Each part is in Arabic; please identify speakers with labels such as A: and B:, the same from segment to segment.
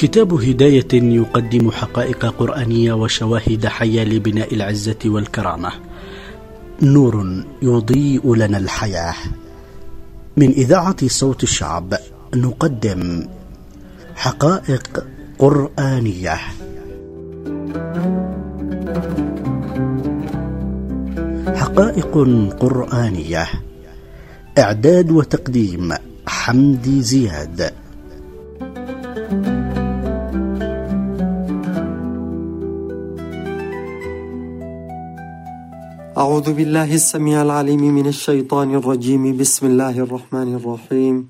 A: كتاب هداية يقدم حقائق قرآنية وشواهد حية لبناء العزة والكرامة. نور يضيء لنا الحياة. من إذاعة صوت الشعب نقدم حقائق قرآنية. حقائق قرآنية، إعداد وتقديم حمدي زياد.
B: أعوذ بالله السميع العليم من الشيطان الرجيم. بسم الله الرحمن الرحيم.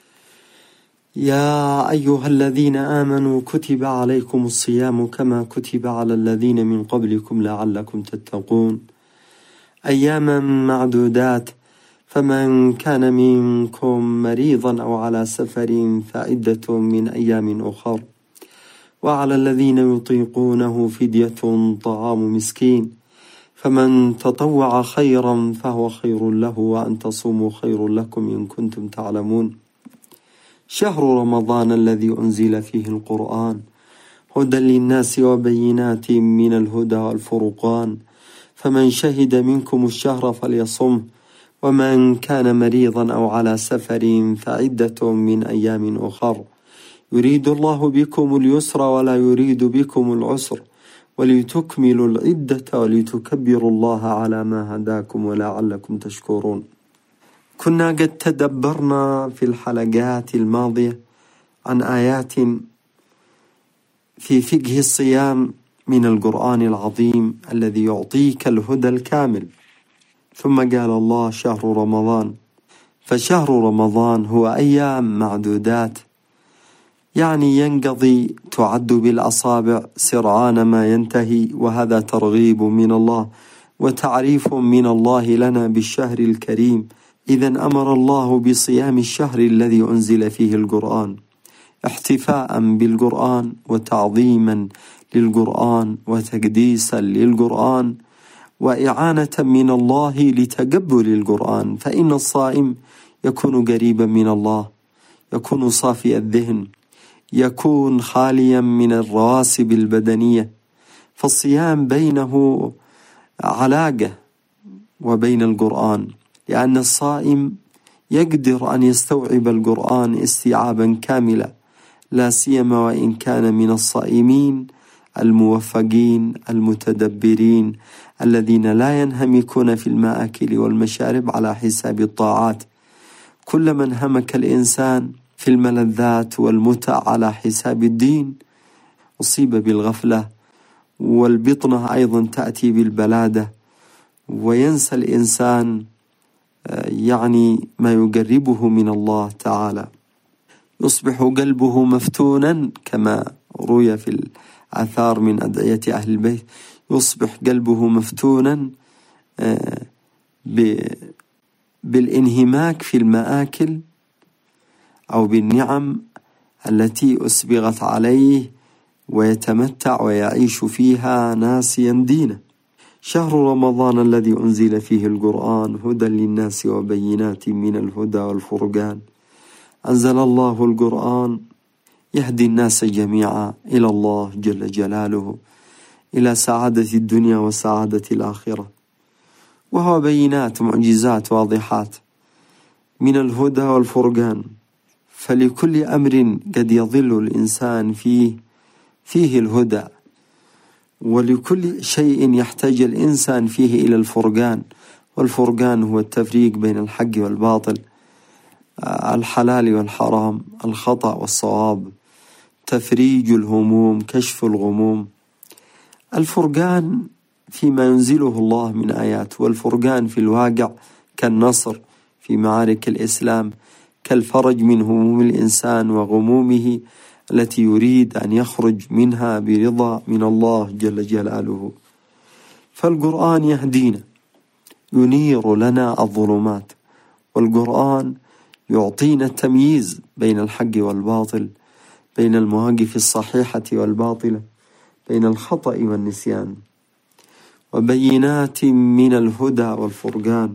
B: يا أيها الذين آمنوا كتب عليكم الصيام كما كتب على الذين من قبلكم لعلكم تتقون، أياما معدودات، فمن كان منكم مريضا أو على سفر فعدة من أيام أخر، وعلى الذين يطيقونه فدية طعام مسكين، فمن تطوع خيرا فهو خير له، وأن تصوموا خير لكم إن كنتم تعلمون. شهر رمضان الذي أنزل فيه القرآن هدى للناس وبينات من الهدى والفرقان، فمن شهد منكم الشهر فليصمه، ومن كان مريضا أو على سفر فعدة من أيام أخر، يريد الله بكم اليسر ولا يريد بكم العسر، ولتكملوا العدة ولتكبروا الله على ما هداكم ولعلكم تشكرون. كنا قد تدبرنا في الحلقات الماضية عن آيات في فقه الصيام من القرآن العظيم الذي يعطيك الهدى الكامل. ثم قال الله شهر رمضان، فشهر رمضان هو أيام معدودات، يعني ينقضي، تعد بالأصابع سرعان ما ينتهي، وهذا ترغيب من الله وتعريف من الله لنا بالشهر الكريم. إذن أمر الله بصيام الشهر الذي أنزل فيه القرآن، احتفاء بالقرآن وتعظيما للقرآن وتقديسا للقرآن وإعانة من الله لتقبل القرآن. فإن الصائم يكون قريبا من الله، يكون صافي الذهن، يكون خاليا من الرواسب البدنية. فالصيام بينه علاقة وبين القرآن، لأن الصائم يقدر أن يستوعب القرآن استيعابا كاملا، لا سيما وإن كان من الصائمين الموفقين المتدبرين الذين لا ينهمكون في المآكل والمشارب على حساب الطاعات. كلما انهمك الإنسان في الملذات والمتع على حساب الدين أصيب بالغفلة، والبطنة أيضا تأتي بالبلادة، وينسى الإنسان يعني ما يقربه من الله تعالى. يصبح قلبه مفتونا كما روي في الآثار من أدعية أهل البيت، يصبح قلبه مفتونا بالانهماك في المآكل أو بالنعم التي أسبغت عليه، ويتمتع ويعيش فيها ناسيا دينه. شهر رمضان الذي أنزل فيه القرآن هدى للناس وبينات من الهدى والفرقان. أنزل الله القرآن يهدي الناس جميعا إلى الله جل جلاله، إلى سعادة الدنيا وسعادة الآخرة، وهو بينات معجزات واضحات من الهدى والفرقان. فلكل أمر قد يظل الإنسان فيه الهدى، ولكل شيء يحتاج الإنسان فيه إلى الفرقان. والفرقان هو التفريق بين الحق والباطل، الحلال والحرام، الخطأ والصواب، تفريج الهموم، كشف الغموم. الفرقان فيما ينزله الله من آيات، والفرقان في الواقع كالنصر في معارك الإسلام، كالفرج من هموم الإنسان وغمومه التي يريد أن يخرج منها برضا من الله جل جلاله. فالقرآن يهدينا، ينير لنا الظلمات، والقرآن يعطينا التمييز بين الحق والباطل، بين المواقف الصحيحة والباطلة، بين الخطأ والنسيان، وبينات من الهدى والفرقان.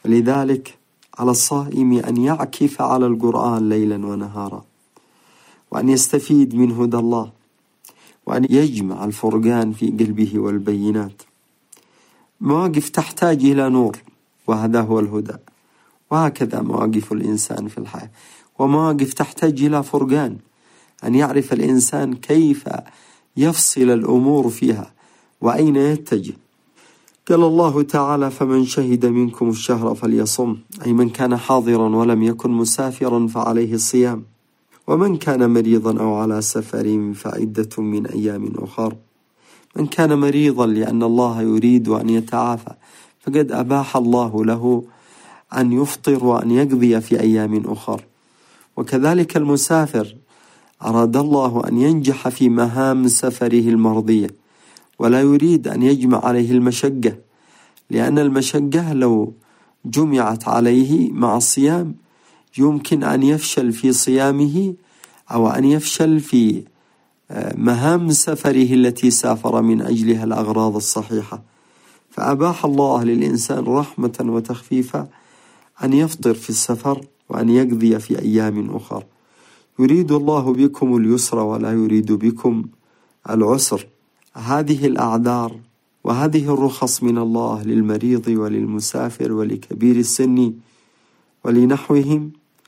B: ولذلك على الصائم أن يعكف على القرآن ليلا ونهارا، وأن يستفيد من هدى الله، وأن يجمع الفرقان في قلبه والبينات. مواقف تحتاج إلى نور، وهذا هو الهدى. وهكذا مواقف الإنسان في الحياة، ومواقف تحتاج إلى فرقان، أن يعرف الإنسان كيف يفصل الأمور فيها وأين يتجه. قال الله تعالى: فمن شهد منكم الشهر فليصم، أي من كان حاضرا ولم يكن مسافرا فعليه الصيام، ومن كان مريضا أو على سفر فعدة من أيام أخر. من كان مريضا لأن الله يريد أن يتعافى فقد أباح الله له أن يفطر وأن يقضي في أيام أخر. وكذلك المسافر أراد الله أن ينجح في مهام سفره المرضية، ولا يريد أن يجمع عليه المشقة، لأن المشقة لو جمعت عليه مع الصيام يمكن أن يفشل في صيامه أو أن يفشل في مهام سفره التي سافر من أجلها الأغراض الصحيحة. فأباح الله للإنسان رحمة وتخفيفا أن يفطر في السفر وأن يقضي في أيام أخرى. يريد الله بكم اليسر ولا يريد بكم العسر. هذه الأعذار وهذه الرخص من الله للمريض وللمسافر ولكبير السن ولنحوهم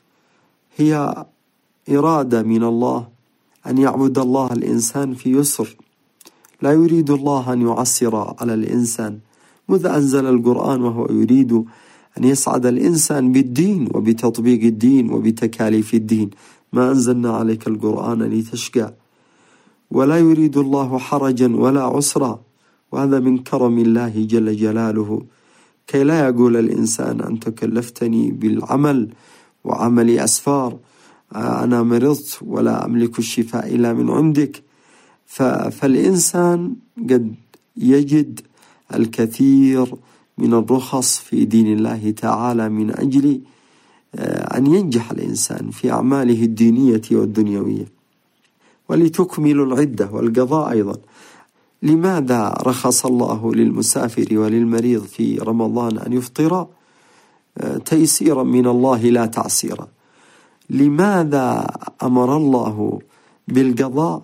B: هي إرادة من الله أن يعبد الله الإنسان في يسر. لا يريد الله أن يعسر على الإنسان، مذ أنزل القرآن وهو يريد أن يسعد الإنسان بالدين وبتطبيق الدين وبتكاليف الدين. ما أنزلنا عليك القرآن لتشقى. ولا يريد الله حرجا ولا عسرا، وهذا من كرم الله جل جلاله، كي لا يقول الإنسان أنت كلفتني بالعمل وعملي أسفار، أنا مرضت ولا أملك الشفاء إلا من عندك. فالإنسان قد يجد الكثير من الرخص في دين الله تعالى من أجل أن ينجح الإنسان في أعماله الدينية والدنيوية. ولتكملوا العدة والقضاء أيضا. لماذا رخص الله للمسافر وللمريض في رمضان أن يفطر؟ تيسيرا من الله لا تعسيرا. لماذا أمر الله بالقضاء؟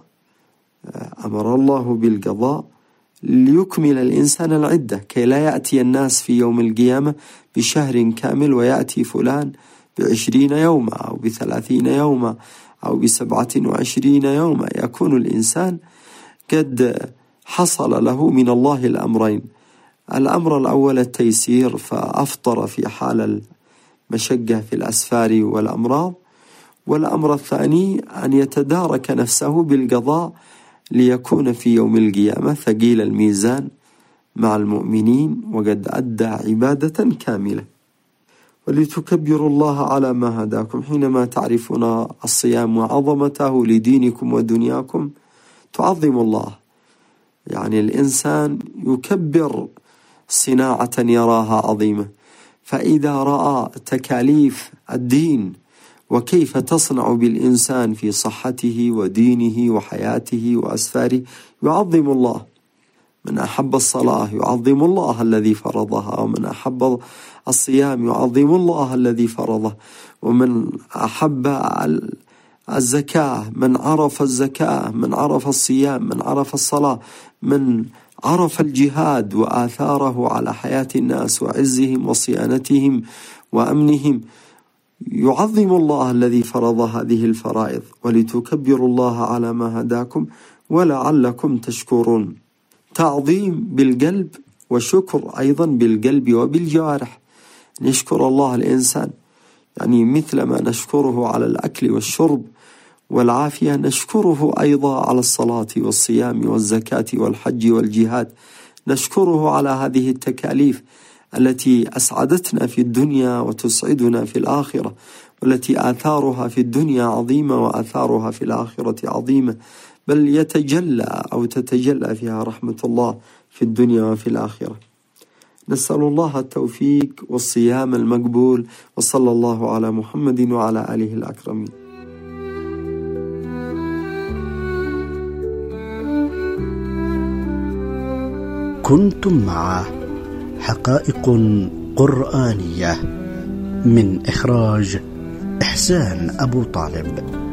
B: أمر الله بالقضاء ليكمل الإنسان العدة، كي لا يأتي الناس في يوم القيامة بشهر كامل ويأتي فلان ب20 يوما أو ب30 يوما أو ب27 يوما. يكون الإنسان قد حصل له من الله الأمرين: الأمر الأول التيسير فأفطر في حال المشقة في الأسفار والأمراض، والأمر الثاني أن يتدارك نفسه بالقضاء ليكون في يوم القيامة ثقيل الميزان مع المؤمنين وقد أدى عبادة كاملة. ولتكبروا الله على ما هداكم. حينما تعرفون الصيام وعظمته لدينكم ودنياكم تعظم الله. يعني الإنسان يكبر صناعة يراها عظيمة، فإذا رأى تكاليف الدين وكيف تصنع بالإنسان في صحته ودينه وحياته وأسفاره يعظم الله. من أحب الصلاة يعظم الله الذي فرضها، ومن أحب الصيام يعظم الله الذي فرضه، ومن أحب الزكاة من عرف الزكاة، من عرف الصيام، من عرف الصلاة، من عرف الجهاد وآثاره على حياة الناس وعزهم وصيانتهم وأمنهم. يعظم الله الذي فرض هذه الفرائض. ولتكبروا الله على ما هداكم ولعلكم تشكرون. تعظيم بالقلب وشكر أيضا بالقلب وبالجوارح. نشكر الله الإنسان يعني مثل ما نشكره على الأكل والشرب والعافية نشكره أيضا على الصلاة والصيام والزكاة والحج والجهاد. نشكره على هذه التكاليف التي أسعدتنا في الدنيا وتسعدنا في الآخرة، والتي آثارها في الدنيا عظيمة وآثارها في الآخرة عظيمة، بل يتجلى أو تتجلى فيها رحمة الله في الدنيا وفي الآخرة. نسأل الله التوفيق والصيام المقبول، وصلى الله على محمد وعلى آله الأكرمين.
A: كنتم مع حقائق قرآنية من إخراج إحسان أبو طالب.